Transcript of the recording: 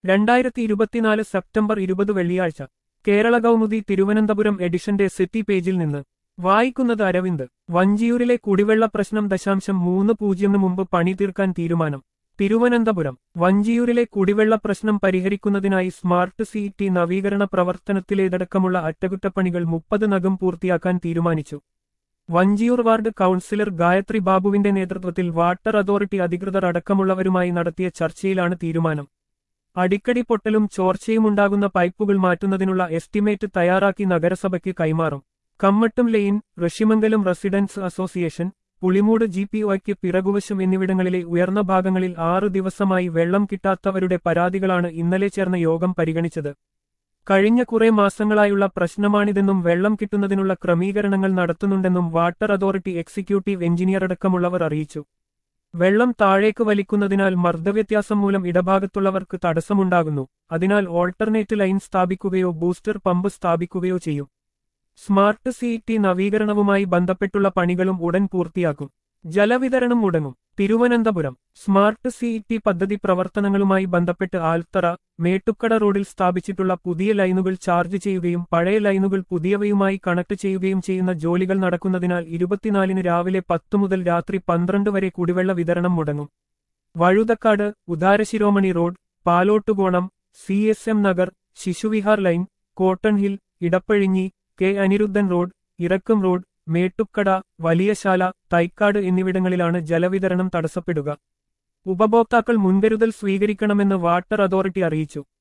2024 September 20 വെള്ളിയാഴ്ച കേരള കൗമുദി തിരുവനന്തപുരം എഡിഷന്റെ city പേജിൽ നിന്ന് വായിക്കുന്നത് അരവിന്ദ്. വഞ്ചിയൂരിലെ കുടിവെള്ള പ്രശ്നം 0.30 മുമ്പ് പണി തീർക്കാൻ തീരുമാനം. തിരുവനന്തപുരം വഞ്ചിയൂരിലെ കുടിവെള്ള പ്രശ്നം പരിഹരിക്കുന്നതിനായി സ്മാർട്ട് സിറ്റി നവീകരണ പ്രവർത്തനത്തിലേതടക്കമുള്ള അറ്റകുറ്റപ്പണികൾ 30 പൂർത്തിയാക്കാൻ തീരുമാനിച്ചു. വഞ്ചിയൂർ വാർഡ് കൗൺസിലർ ഗായത്രി ബാബുവിന്റെ നേതൃത്വത്തിൽ വാട്ടർ അതോറിറ്റി അധികൃതർ അടക്കമുള്ളവരുമായി നടത്തിയ ചർച്ചയിലാണ് തീരുമാനം. അടിക്കടി പൊട്ടലും ചോർച്ചയുമുണ്ടാകുന്ന പൈപ്പുകൾ മാറ്റുന്നതിനുള്ള എസ്റ്റിമേറ്റ് തയ്യാറാക്കി നഗരസഭയ്ക്ക് കൈമാറും. കമ്മട്ടും lane, Rishimangalam residents association, Pulimoodu GPOയ്ക്ക് പിറകുവശം എന്നിവിടങ്ങളിലെ ഉയർന്ന ഭാഗങ്ങളിൽ 6 ദിവസമായി വെള്ളം കിട്ടാത്തവരുടെ പരാതികളാണ് ഇന്നലെ ചേർന്ന യോഗം പരിഗണിച്ചത്. കഴിഞ്ഞ കുറെ മാസങ്ങളായുള്ള പ്രശ്നമാണിതെന്നും വെള്ളം കിട്ടുന്നതിനുള്ള ക്രമീകരണങ്ങൾ നടത്തുന്നുണ്ടെന്നും വാട്ടർ അതോറിറ്റി എക്സിക്യൂട്ടീവ് എഞ്ചിനീയർ അടക്കമുള്ളവർ അറിയിച്ചു. വെള്ളം താഴേക്ക് വലിക്കുന്നതിനാൽ മർദ്ദവ്യത്യാസം മൂലം ഇടഭാഗത്തുള്ളവർക്ക് തടസ്സമുണ്ടാകുന്നു. അതിനാൽ ഓൾട്ടർനേറ്റ് ലൈൻ സ്ഥാപിക്കുകയോ ബൂസ്റ്റർ പമ്പ് സ്ഥാപിക്കുകയോ ചെയ്യും. സ്മാർട്ട് സിറ്റി നവീകരണവുമായി ബന്ധപ്പെട്ടുള്ള പണികളും ഉടൻ പൂർത്തിയാക്കും. ജലവിതരണം മുടങ്ങും. തിരുവനന്തപുരം സ്മാർട്ട് സിറ്റി പദ്ധതി പ്രവർത്തനങ്ങളുമായി ബന്ധപ്പെട്ട് ആൽത്തറ, മേട്ടുക്കട റോഡിൽ സ്ഥാപിച്ചിട്ടുള്ള പുതിയ ലൈനുകൾ ചാർജ് ചെയ്യുകയും പഴയ ലൈനുകൾ പുതിയവയുമായി കണക്ട് ചെയ്യുകയും ചെയ്യുന്ന ജോലികൾ നടക്കുന്നതിനാൽ 24-ന് രാവിലെ 10 മുതൽ രാത്രി 12 വരെ കുടിവെള്ള വിതരണം മുടങ്ങും. Vazhuthacaud, Udarasiromani road, Palottukonam, CSM Nagar, Sisuvihar lane, cotton hill, Edappazhinji, K Aniruddhan road, Irakkam road, Mettukada, Valiyasala, Thycaud എന്നിവിടങ്ങളിലാണ് ജലവിതരണം തടസ്സപ്പെടുക. ഉപഭോക്താക്കൾ മുൻകരുതൽ സ്വീകരിക്കണമെന്ന് വാട്ടർ അതോറിറ്റി അറിയിച്ചു.